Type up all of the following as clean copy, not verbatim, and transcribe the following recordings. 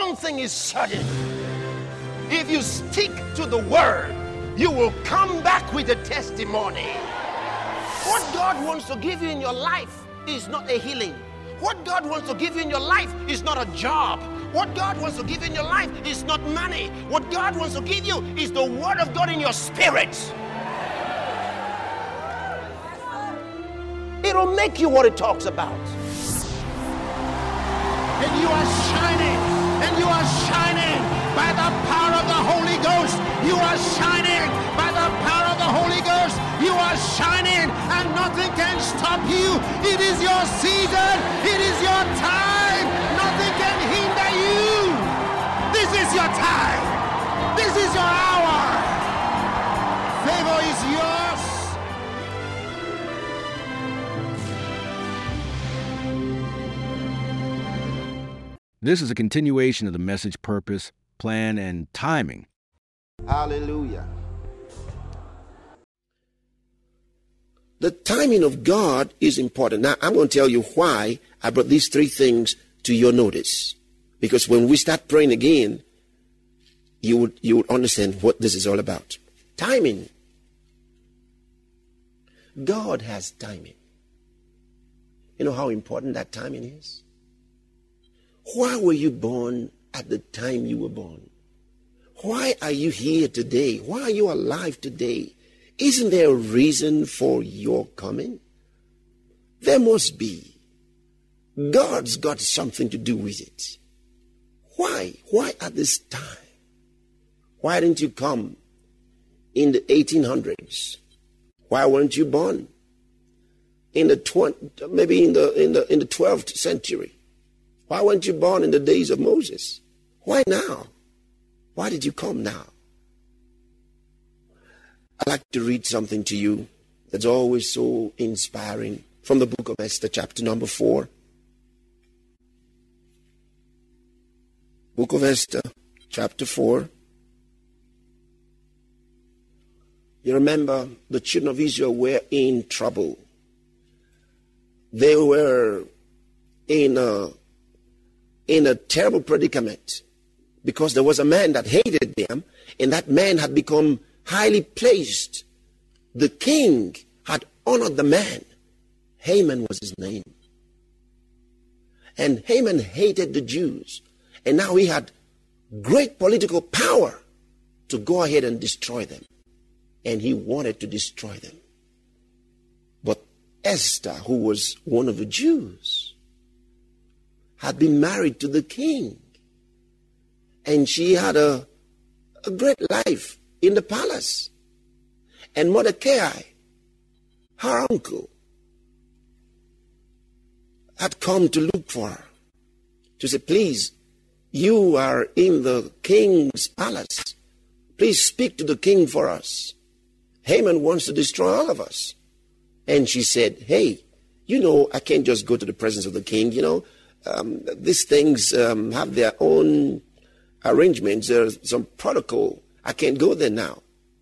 one thing is certain. If you stick to the word, you will come back with a testimony. What God wants to give you in your life is not a healing. What God wants to give you in your life is not a job. What God wants to give you in your life is not money. What God wants to give you is the word of God in your spirit. It'll make you what it talks about. And you are shining. And you are shining by the power of the Holy Ghost. You are shining by the power of the Holy Ghost. You are shining and nothing can stop you. It is your season. It is your time. Nothing can hinder you. This is your time. This is your hour. Favor is yours. This is a continuation of the message, purpose, plan, and timing. Hallelujah. The timing of God is important. Now, I'm going to tell you why I brought these three things to your notice. Because when we start praying again, you would understand what this is all about. Timing. God has timing. You know how important that timing is? Why were you born at the time you were born? Why are you here today? Why are you alive today? Isn't there a reason for your coming? There must be. God's got something to do with it. Why? Why at this time? Why didn't you come in the 1800s? Why weren't you born in the maybe in the 12th century? Why weren't you born in the days of Moses? Why now? Why did you come now? I'd like to read something to you that's always so inspiring from the book of Esther, chapter number 4. Book of Esther, chapter 4. You remember the children of Israel were in trouble. They were in a terrible predicament because there was a man that hated them, and that man had become highly placed. The king had honored the man. Haman was his name. And Haman hated the Jews. And now he had great political power to go ahead and destroy them. And he wanted to destroy them. But Esther, who was one of the Jews, had been married to the king. And she had a great life in the palace. And Mordecai, her uncle, had come to look for her. To say, please, you are in the king's palace. Please speak to the king for us. Haman wants to destroy all of us. And she said, hey, I can't just go to the presence of the king. These things have their own arrangements. There's some protocol. I can't go there now.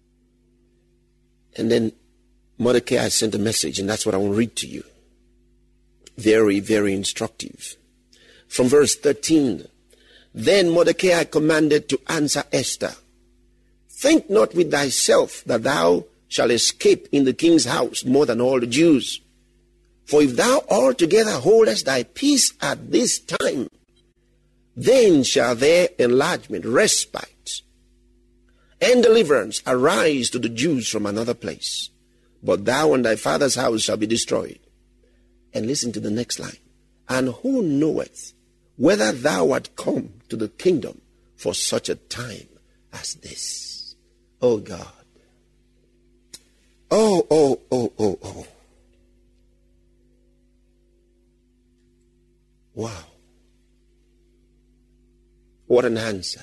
And then Mordecai sent a message, and that's what I want to read to you. Very, very instructive. From verse 13. Then Mordecai commanded to answer Esther, think not with thyself that thou shalt escape in the king's house more than all the Jews. For if thou altogether holdest thy peace at this time, then shall their enlargement, respite, and deliverance arise to the Jews from another place. But thou and thy father's house shall be destroyed. And listen to the next line. And who knoweth whether thou art come to the kingdom for such a time as this? Oh God. Oh. Wow. What an answer.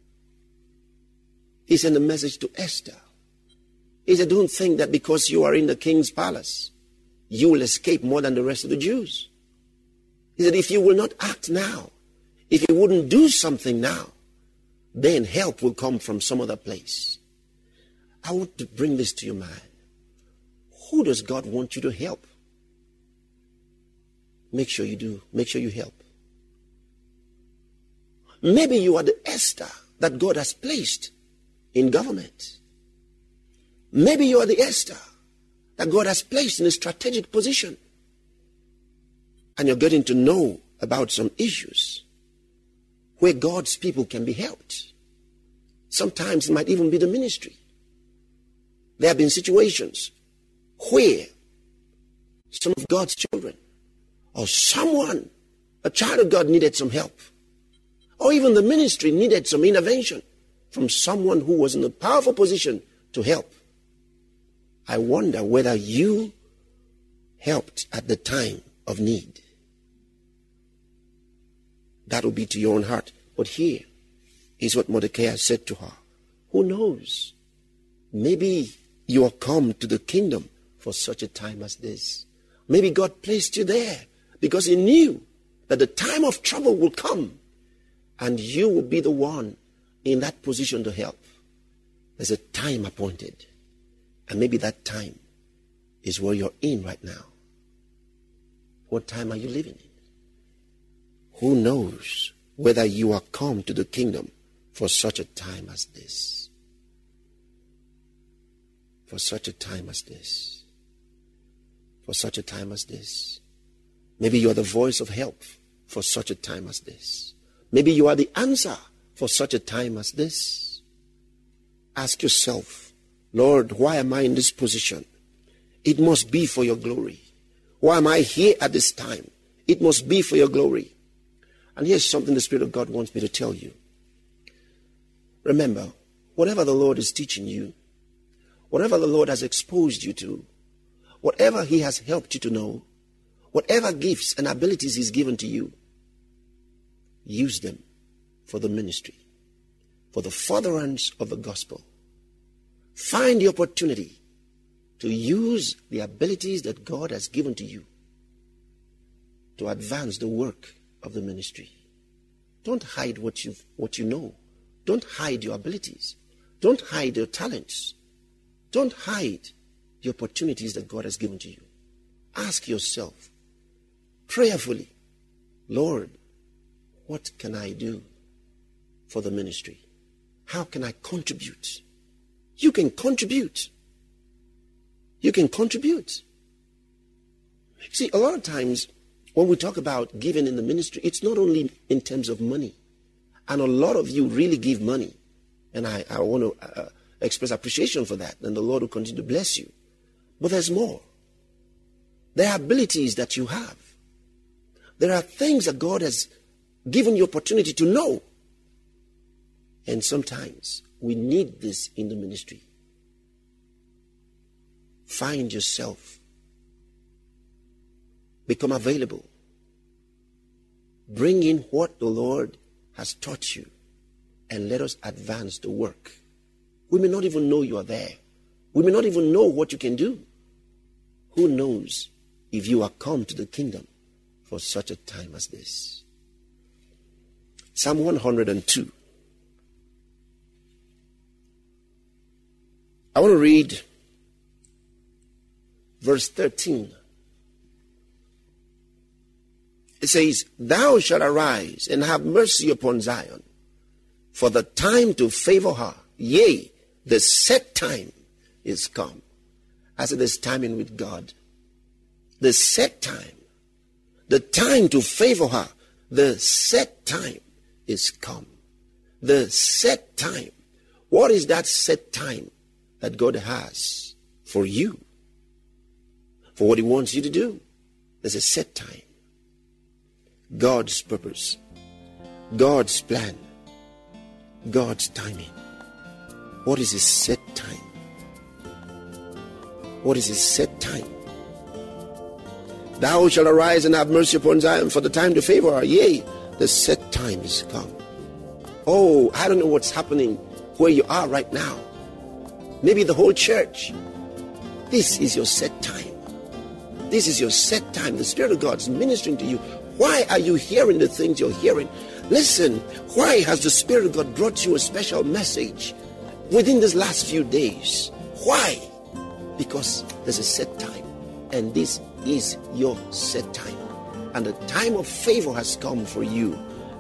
He sent a message to Esther. He said, don't think that because you are in the king's palace, you will escape more than the rest of the Jews. He said, if you will not act now, if you wouldn't do something now, then help will come from some other place. I want to bring this to your mind. Who does God want you to help? Make sure you do. Make sure you help. Maybe you are the Esther that God has placed in government. Maybe you are the Esther that God has placed in a strategic position. And you're getting to know about some issues where God's people can be helped. Sometimes it might even be the ministry. There have been situations where some of God's children or someone, a child of God, needed some help. Or even the ministry needed some intervention from someone who was in a powerful position to help. I wonder whether you helped at the time of need. That will be to your own heart. But here is what Mordecai said to her. Who knows? Maybe you are come to the kingdom for such a time as this. Maybe God placed you there because he knew that the time of trouble will come and you will be the one in that position to help. There's a time appointed. And maybe that time is where you're in right now. What time are you living in? Who knows whether you are come to the kingdom for such a time as this? For such a time as this. For such a time as this. Maybe you are the voice of help for such a time as this. Maybe you are the answer for such a time as this. Ask yourself, Lord, why am I in this position? It must be for your glory. Why am I here at this time? It must be for your glory. And here's something the Spirit of God wants me to tell you. Remember, whatever the Lord is teaching you, whatever the Lord has exposed you to, whatever he has helped you to know, whatever gifts and abilities he's given to you, use them for the ministry, for the furtherance of the gospel. Find the opportunity to use the abilities that God has given to you to advance the work of the ministry. Don't hide what you know. Don't hide your abilities. Don't hide your talents. Don't hide the opportunities that God has given to you. Ask yourself prayerfully, Lord, what can I do for the ministry? How can I contribute? You can contribute. You can contribute. See, a lot of times when we talk about giving in the ministry, it's not only in terms of money. And a lot of you really give money. And I want to express appreciation for that. And the Lord will continue to bless you. But there's more. There are abilities that you have. There are things that God has given you opportunity to know. And sometimes we need this in the ministry. Find yourself. Become available. Bring in what the Lord has taught you and let us advance the work. We may not even know you are there. We may not even know what you can do. Who knows if you are come to the kingdom for such a time as this? Psalm 102. I want to read verse 13. It says, Thou shalt arise and have mercy upon Zion, for the time to favor her, yea, the set time is come. I said there's timing with God. The set time, the time to favor her, the set time is come. The set time. What is that set time that God has for you? For what he wants you to do. There's a set time. God's purpose, God's plan, God's timing. What is his set time? What is his set time? Thou shalt arise and have mercy upon Zion, for the time to favor her. Yea, the set time is come. Oh, I don't know what's happening where you are right now. Maybe the whole church. This is your set time. This is your set time. The Spirit of God is ministering to you. Why are you hearing the things you're hearing? Listen, why has the Spirit of God brought you a special message within these last few days? Why? Because there's a set time, and this is your set time. And the time of favor has come for you.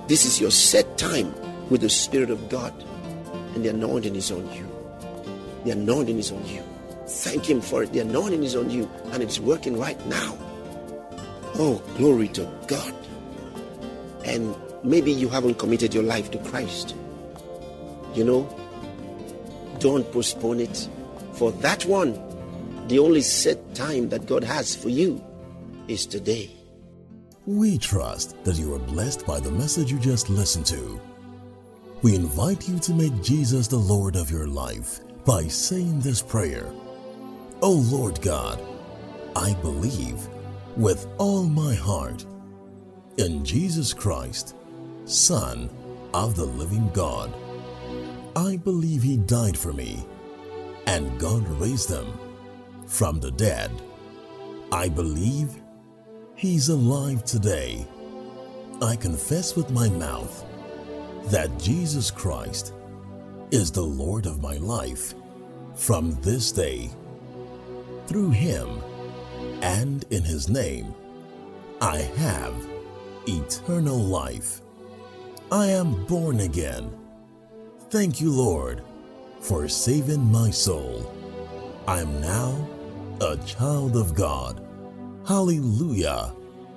This is your set time with the Spirit of God, and the anointing is on you. The anointing is on you. Thank Him for it. The anointing is on you, and it's working right now. Oh, glory to God. And maybe you haven't committed your life to Christ. You know, don't postpone it. For that one, the only set time that God has for you is today. We trust that you are blessed by the message you just listened to. We invite you to make Jesus the Lord of your life by saying this prayer. O Lord God, I believe with all my heart in Jesus Christ, Son of the living God. I believe He died for me, and God raised Him from the dead. I believe He's alive today. I confess with my mouth that Jesus Christ is the Lord of my life from this day. Through Him and in His name, I have eternal life. I am born again. Thank you, Lord, for saving my soul. I am now a child of God. Hallelujah.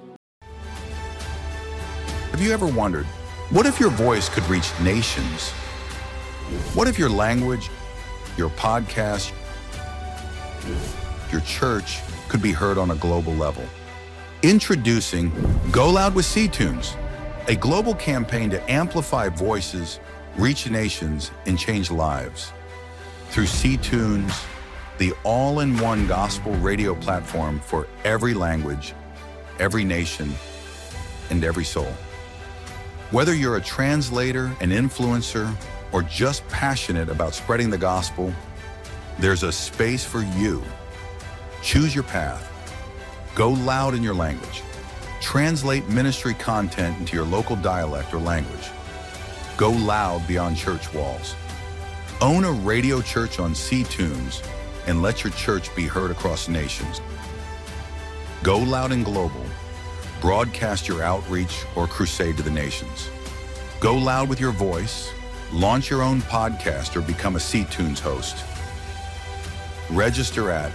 Have you ever wondered, what if your voice could reach nations? What if your language, your podcast, your church could be heard on a global level? Introducing Go Loud with C-Tunes, a global campaign to amplify voices, reach nations, and change lives. Through C-Tunes, the all-in-one gospel radio platform for every language, every nation, and every soul. Whether you're a translator, an influencer, or just passionate about spreading the gospel, there's a space for you. Choose your path. Go loud in your language. Translate ministry content into your local dialect or language. Go loud beyond church walls. Own a radio church on C-Tunes and let your church be heard across nations. Go loud and global. Broadcast your outreach or crusade to the nations. Go loud with your voice. Launch your own podcast or become a C-Tunes host. Register at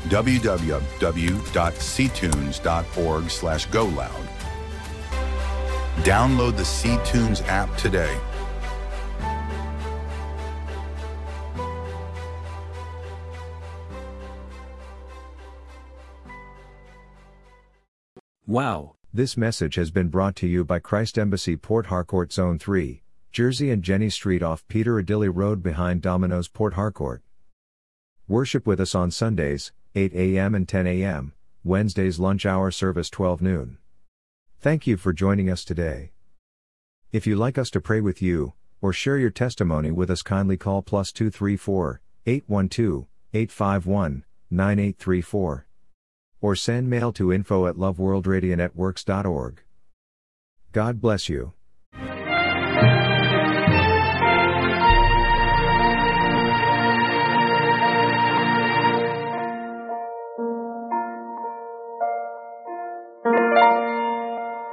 www.ctunes.org/goloud. Download the C-Tunes app today. Wow, this message has been brought to you by Christ Embassy Port Harcourt Zone 3, Jersey and Jenny Street off Peter Adilly Road behind Domino's Port Harcourt. Worship with us on Sundays, 8 a.m. and 10 a.m., Wednesdays lunch hour service 12 noon. Thank you for joining us today. If you'd like us to pray with you, or share your testimony with us, kindly call +234 812 851 9834. Or send mail to info@loveworldradionetworks.org. God bless you.